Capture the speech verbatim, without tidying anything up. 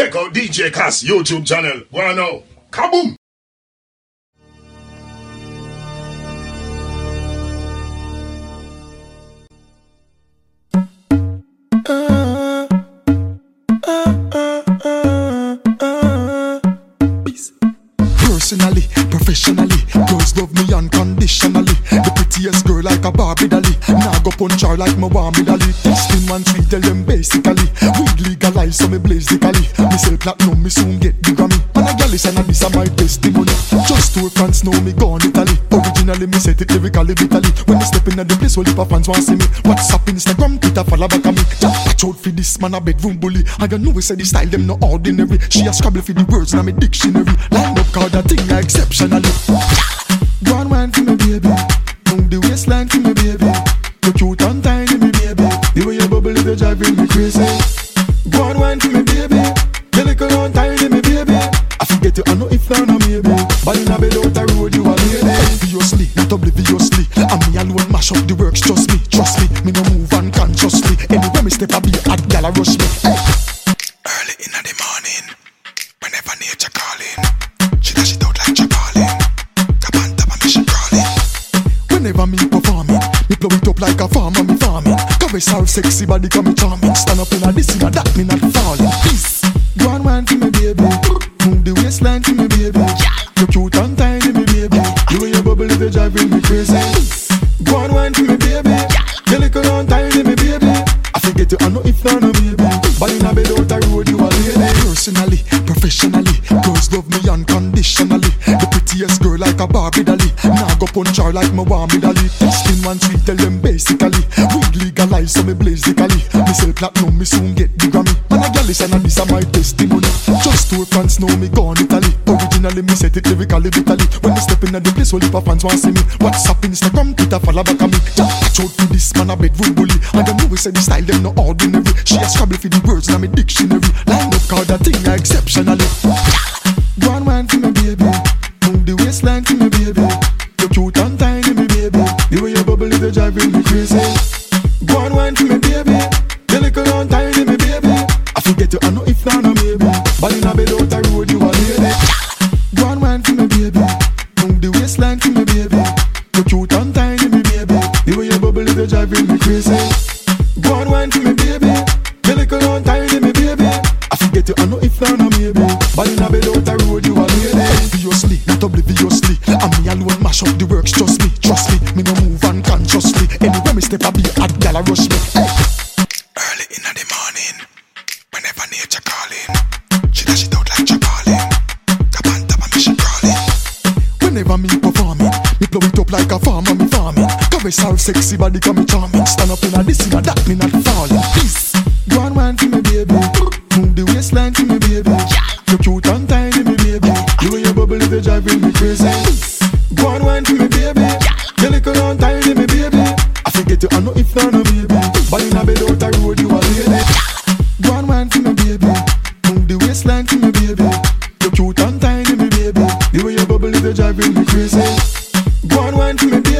Check out D J Cass YouTube channel. Go on now. Kaboom! Uh, uh, uh, uh, uh. Peace. Personally, professionally, girls love me unconditionally. The prettiest girl like a Barbie dolly. Now go punch her like Muhammad Ali. Testing one sweet, tell them basically. Weed legalize, so me blaze the cali. Me sell platinum, me soon get the Grammy. And a gal is and this are my testimony. Just two fans know me gone Italy. Originally me set it lyrically bitterly. When me step in at the place, all the fans want see me. WhatsApp, Instagram, Twitter, follow back on me. Watch out for this man, a bedroom bully. I don't know we say the style them no ordinary. She a scrabble for the words in my dictionary. Line up card that thing exceptionally. Go on wine for me baby. Move the waistline for me baby. You cute and tiny me baby. The way you bubble is driving me crazy. Go on wine for me baby. You little and tiny me baby. I forget you I know if you're not maybe. But in a bed out the road you are baby. Obviously, not obliviously. And me alone mash up the works, trust me, trust me. Me no move unconsciously. Anywhere me step I be hot gal a rush me. Hey. Early in the morning, whenever nature calling, she dash it out like Chabalin. Tap on top of me she crawling. Whenever me performing, me blow it up like a farmer me farming. Caress her sexy body come me charming. Stand up in a this in a that me not falling. Peace. Go on wine for me baby. Move the waistline for me baby. You cute and tiny me baby. The way you bubble is driving me crazy. Go on wine for me baby. You little and tiny me baby. I forget you I know if you're not baby. But in a bed out the road you are lady. Personally, professionally, girls love me unconditionally. The prettiest girl like a Barbie dolly. Now go punch her like Muhammad Ali. Testing one sweet, tell them basically. Weed legalize, so me blaze the cali. Me sell platinum, me soon get the Grammy. Man a gal is and this are my testimony. Just two fans know me gone Italy. Originally me set it lyrically bitterly. When me step in at the place, all the fans want see me. WhatsApp, Instagram, Twitter, follow back on me. Watch out for this man a bedroom bully. I don't know we say the style them no ordinary. She a scrabble for the words in my dictionary. Line up card that thing exceptionally. Go on wine for me baby. Move the waistline for me baby. You cute and tiny me baby. The way you bubble is driving me crazy. Go on wine for me baby. You little and tiny me baby. I forget you I know if you're not maybe. But in a bed out the road you are lady. Go on wine for me baby. Move the waistline for me baby. You cute and tiny me baby. The way you bubble is driving me crazy. Go on wine for me baby. You little and tiny me baby. I forget you I know if you're not maybe. But in a bed out the road you are lady. Obviously, not obliviously. And me alone mash up the works, trust me, trust me. Me no move unconsciously. Anywhere me step I be hot gal a rush me. Hey. Early in the morning, whenever nature calling, she dash it out like Chabalin. Tap on top of me she crawling. Whenever me performing, me blow it up like a farmer me farming. Caress her sexy body come me charming. Stand up in a this in a that me not falling. Peace. Go on wine for me baby. Move the waistline for me baby. You cute and tiny me baby. The way you bubble is driving me crazy. Go on wine for me baby. You little and tiny me baby. I forget you I know if you're not baby. But in a bed out the road you are lady. Go on wine for me baby. Move the waistline for me baby. You cute and tiny me baby. The way you bubble is driving me crazy. Go on wine for me baby.